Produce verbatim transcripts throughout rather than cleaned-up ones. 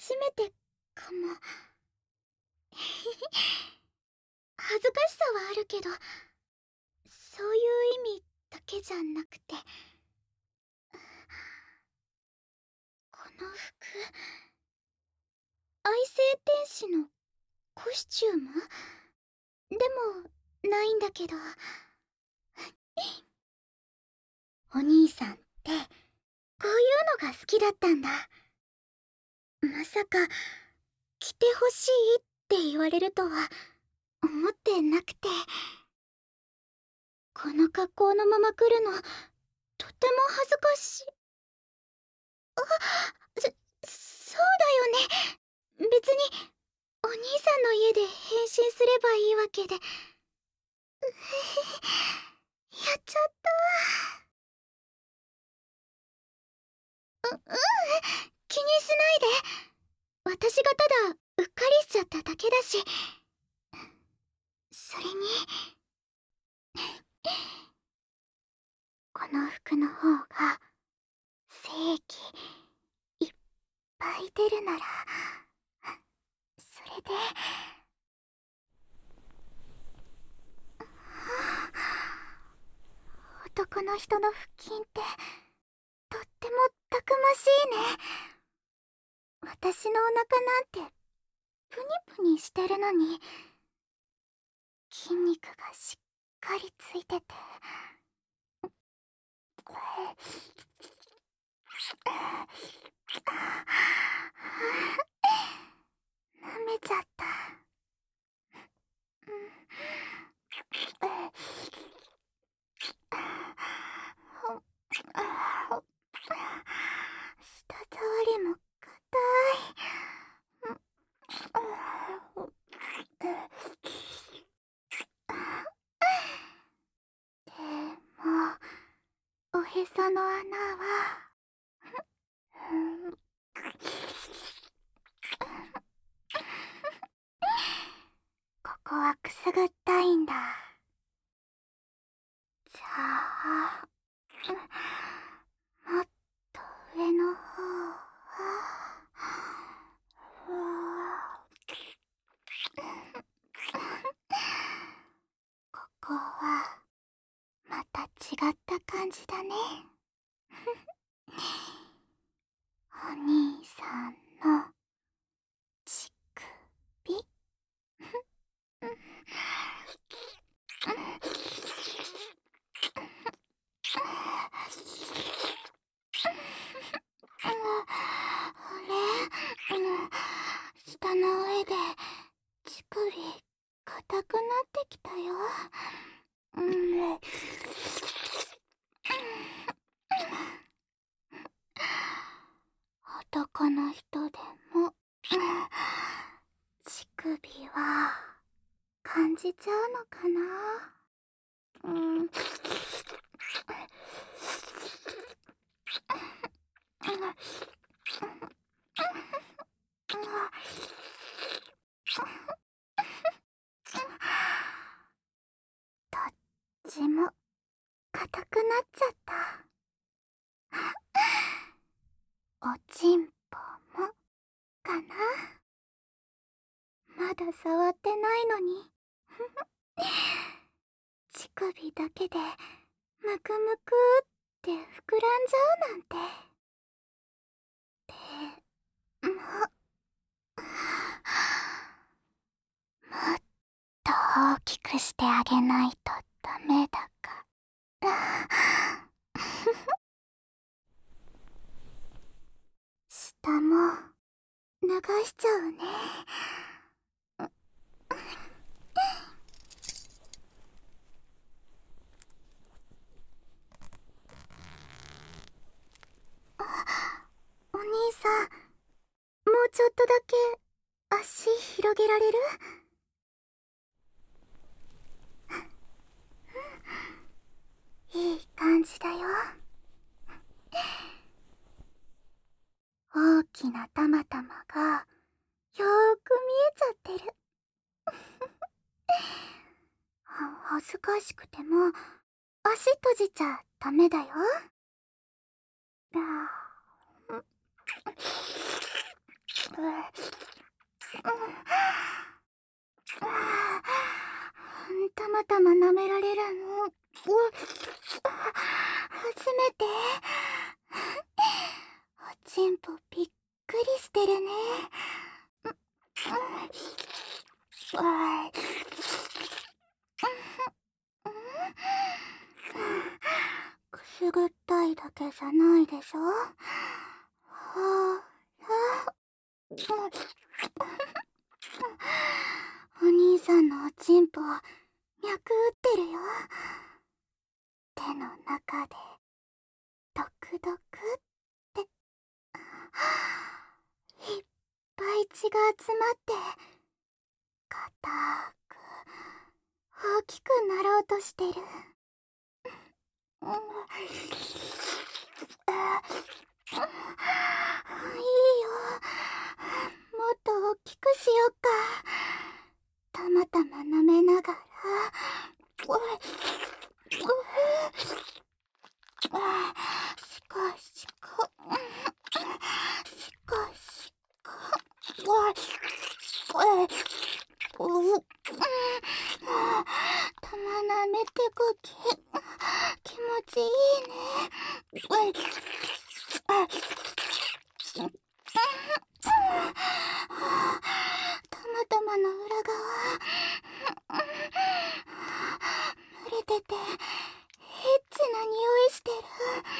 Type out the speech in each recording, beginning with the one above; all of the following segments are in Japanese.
初めてかも。恥ずかしさはあるけど、そういう意味だけじゃなくて、この服、愛星天使のコスチュームでもないんだけど。お兄さんってこういうのが好きだったんだ。まさか着てほしいって言われるとは思ってなくて、この格好のまま来るのとても恥ずかしい。あ、そ、そうだよね。別にお兄さんの家で変身すればいいわけで。やっちゃった。う、うん、気にしないで。私がただうっかりしちゃっただけだし。それにこの服の方が正気いっぱい出るなら、それで。男の人の腹筋ってとってもたくましいね。私のお腹なんてプニプニしてるのに筋肉がしっかりついてて、舐めちゃった。舌触りも硬い。でもおへその穴はここはくすぐったいんだ。じゃあもっと上の方は、ここはまた違った感じだね。お兄さんの乳首。あれ、舌の上で乳首硬くなってきたよ。うん、男の人でも乳首は感じちゃうのかな。うん。どっちも硬くなっちゃった。おちんぽもかな。まだ触ってないのに乳首だけでむくむくって膨らんじゃうなんて。でももっと大きくしてあげないとダメだから。下も流しちゃうね。お兄さん、もうちょっとだけ足広げられる？いい感じだよ。大きなたまたまがよーく見えちゃってる。は恥ずかしくても足閉じちゃダメだよ。 たまたま舐められるの初めて。おちんぽびっくりしてるね。くすぐったいだけじゃないでしょ。はあ、お兄さんのおちんぽ脈打ってるよ。手の中でドクドクっていっぱい血が集まって硬く大きくなろうとしてる。うん、いいよ、もっと大きくしよっか。たまたま舐めながらしかしかしかしかたまなめてこき気持ちいいね。たまたまの裏側濡れててエッチな匂いしてる。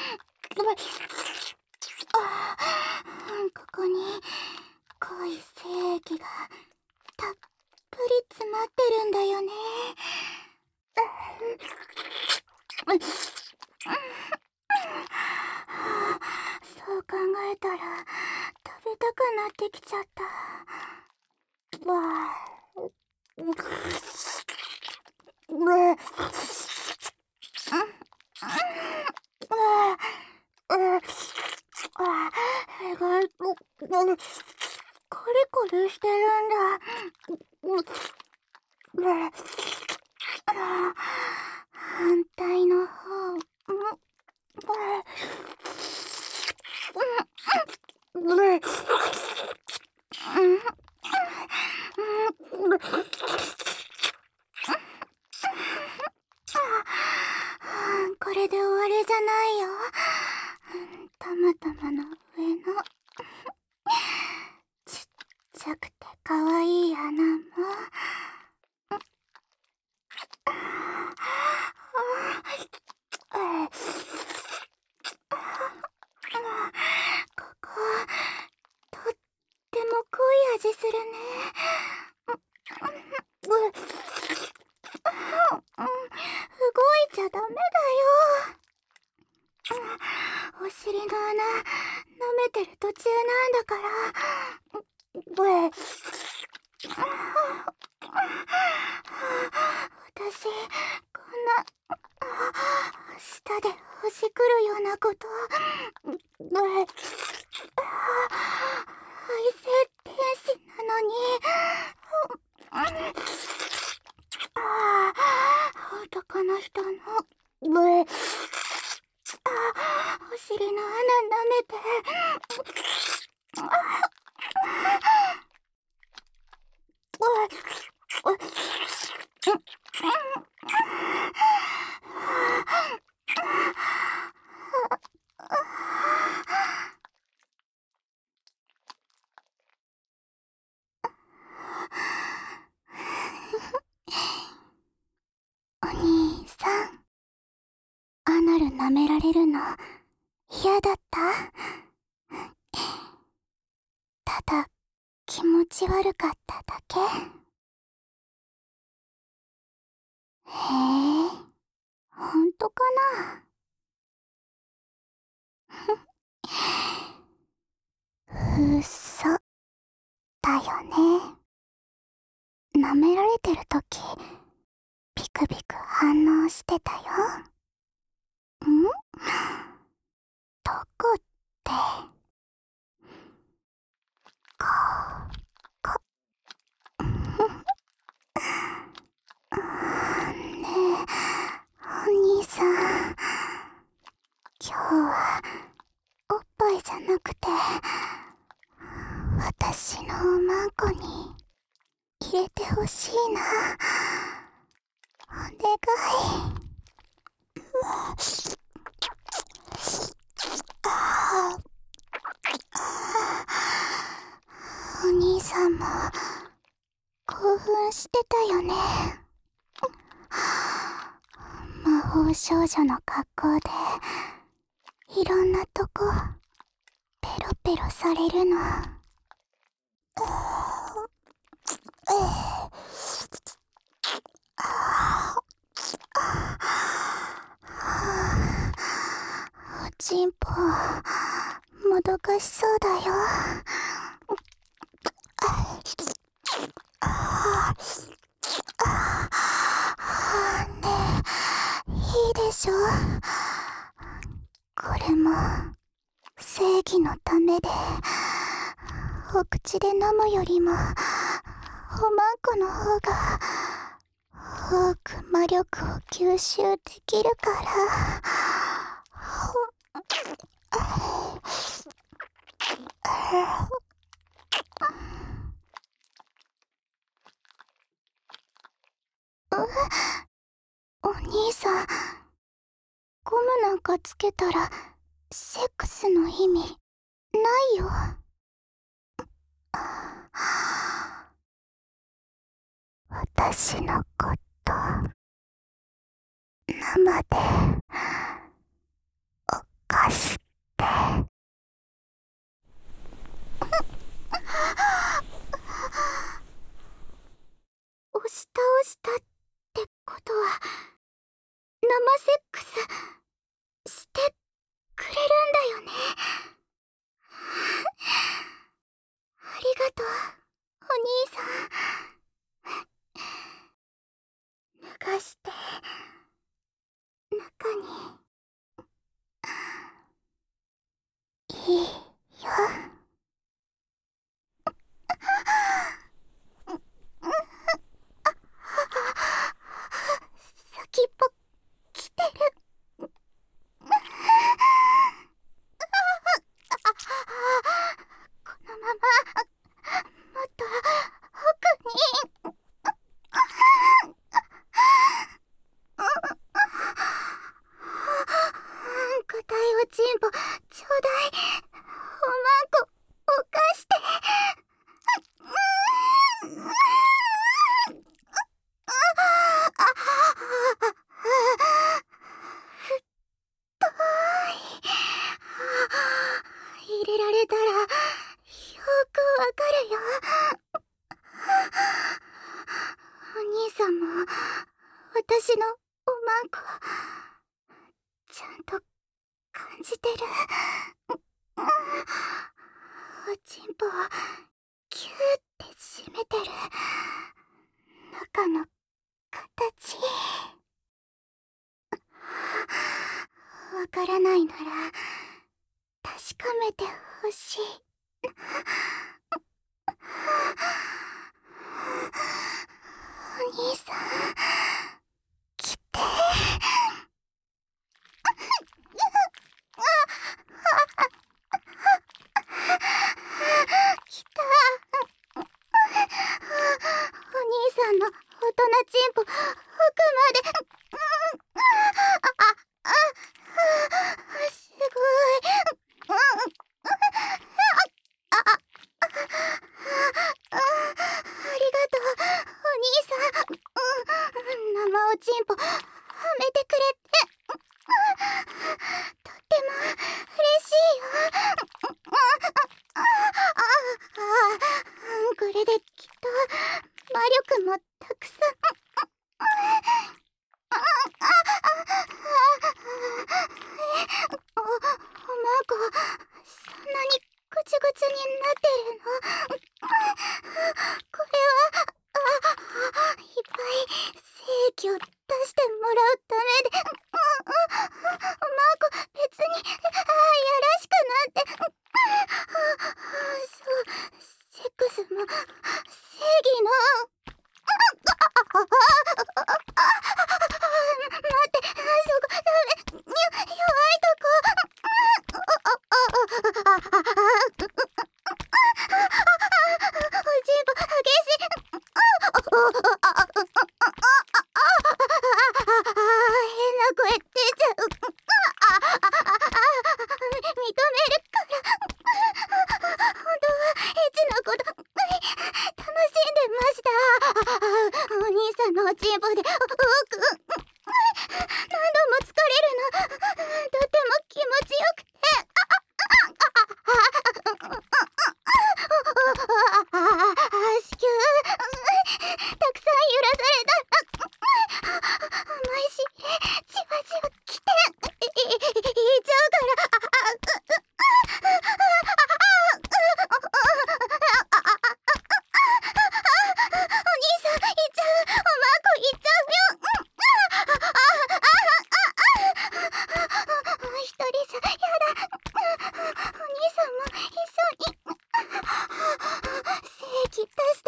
ここに濃い精液がたっぷり詰まってるんだよね。そう考えたら食べたくなってきちゃった。わあ、意外とコリコリしてるんだ。反対の方これで終わりじゃないよ。たまたまの上のちっちゃくてかわいい穴もここ、とっても濃い味するね。動いちゃダメだよ。お尻の穴舐めてる途中なんだから。私こんな舌でほじくるようなこと愛性天使なのに。男の人のお尻の穴舐めてお兄さん、アナル舐められるの嫌だった？ただ気持ち悪かっただけ？へえ、ほんとかな？うっそだよね。舐められてるときビクビク反応してたよ。ん？どこって？ここねえ、お兄さん、今日はおっぱいじゃなくて私のおまんこに入れてほしいな。お願い。あお兄さんも興奮してたよね。魔法少女の格好でいろんなとこペロペロされるの。おちんぽもどかしそうだよ。ねえ、いいでしょ。これも正義のためで、お口で飲むよりもおまんこの方が多く魔力を吸収できるから。お兄さん、ゴムなんかつけたらセックスの意味ないよ。私のこと生でおかして。押し倒したってことは生セックスしてくれるんだよね。ありがとう、お兄さん。脱がして中にいいよ。先っぽ来てる。このままもっと奥に。硬いおちんぽちょうだい。おまんこおかして。入れられたらよくわかるよ。お兄さんも私のおまんこちゃんと感じてる。おちんぽをキューって締めてる中の形。わからないなら確かめてほしい。お兄さん、来て。来た。お兄さんの大人ちんぽ奥まで。あ、あ、すごい。あ、あ、ありがとう、お兄さん。生おちんぽはめてくれてとっても嬉しいよ。これできっと魔力もたくさん。お、おまんこそんなにぐちゅぐちゅになってるの？これは、あ、いっぱい精気を出してもらうためで、おまんこ別に、あ、やらしくなんて、そう、セックスも正義の。待って、そこダメ、弱いとこ。 ンポで多く何度も疲れるの。とても気持ちよくて、子宮たくさん揺らされた。甘いしじわじわきていいっちゃうから。お兄さんいっちゃう。おまんこいっちゃうよ。一人じゃやだ。お兄さんも一緒に精液出して。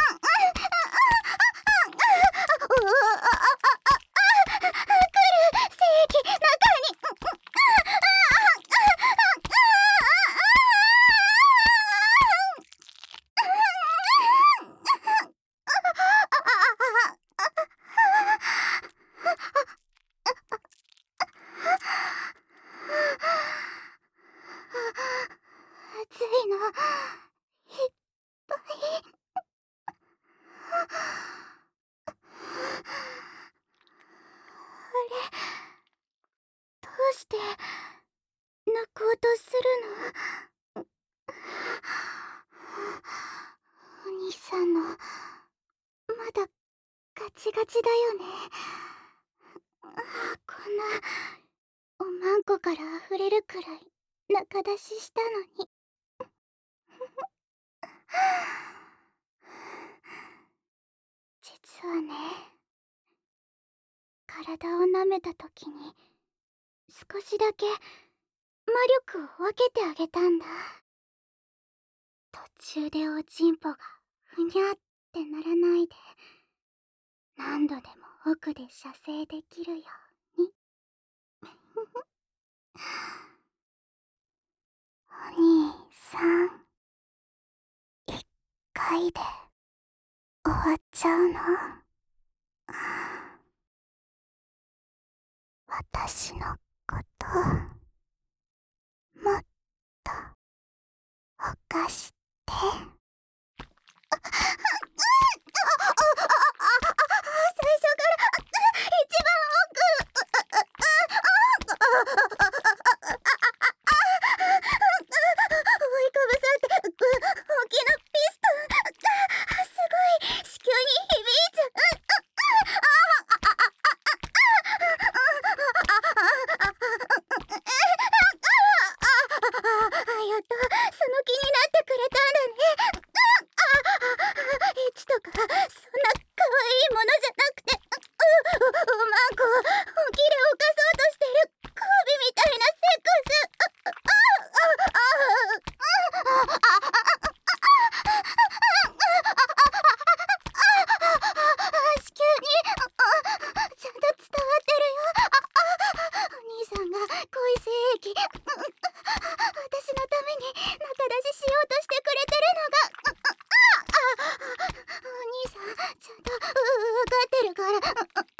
暑いのいっぱい。あれ、どうして泣こうとするの？お兄さんのまだガチガチだよね。こんなおまんこから溢れるくらい中出ししたのに。実はね、体を舐めた時に少しだけ魔力を分けてあげたんだ。途中でおちんぽがふにゃってならないで、何度でも奥で射精できるように。お兄さん、一回で終わっちゃうの？私のこともっと犯して。最初から一番奥。覆いかぶさって大きなピストン。すごい子宮に響いちゃう。やっとその気になってくれたんだね。エッチとかそんな可愛いものじゃなくて、おまんこを本気で犯そうとしてる交尾みたいなセックス。子宮にちゃんと伝わってるよ。お兄さんが恋精液私のために仲出ししようとしてくれてるのが。お兄さんちゃんと分かってるから。こ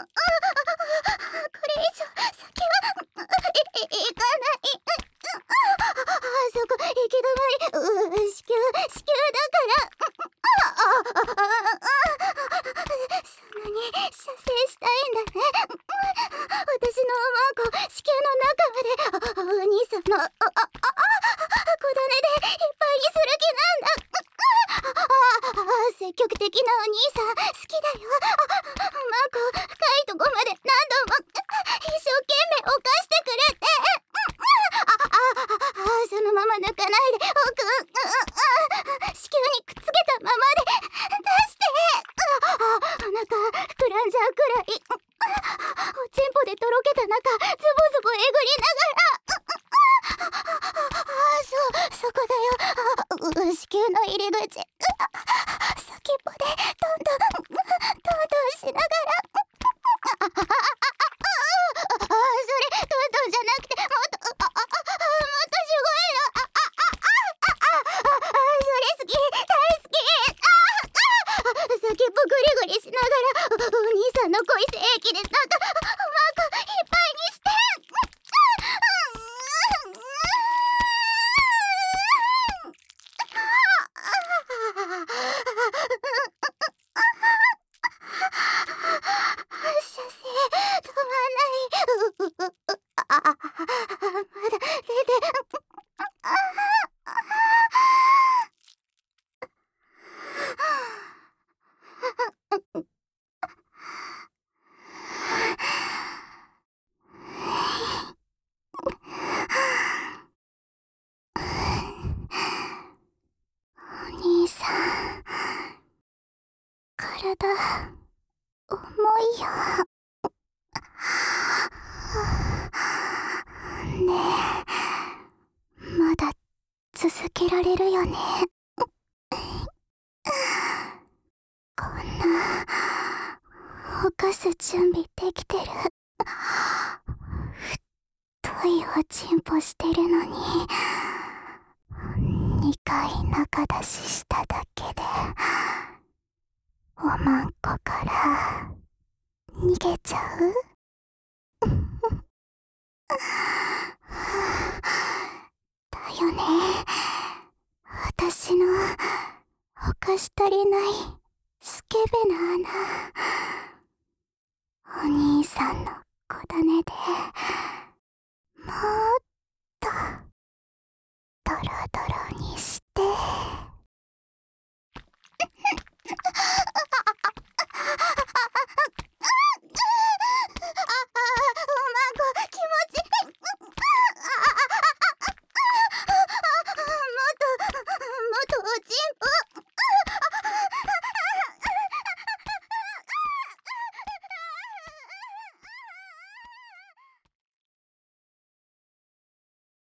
れ以上先はい、いかない。そこ行き止まり。子宮子宮だから。そんなに射精したいんだね。私のおまんこ子宮の中までお兄さんのあああ小種でいっぱいにする気なんだ。積極的なお兄さん好きだよ。おまんこ深いとこまで何度も一生懸命犯してくれて。そのまま抜かないで奥子宮にくっつけたままで出して。お腹膨らんじゃうくらい。おちんぽでとろけた中ズボズボえぐりながら。そうそこだよ。子宮の入り口。先っぽでトントントントンしながら。それトントンじゃなくてもっともっとすごいの。それ好き大好き。先っぽグリグリしながらお兄さんの恋精液でなんかおまんこいっぱいにして。 体重いよ。ねえ、まだ続けられるよね。こんな犯す準備できてる。太いおちんぽしてるのににかい中出ししただけでおまんこから逃げちゃう？だよね。私の犯し足りないスケベな穴、お兄さんの小種でもっ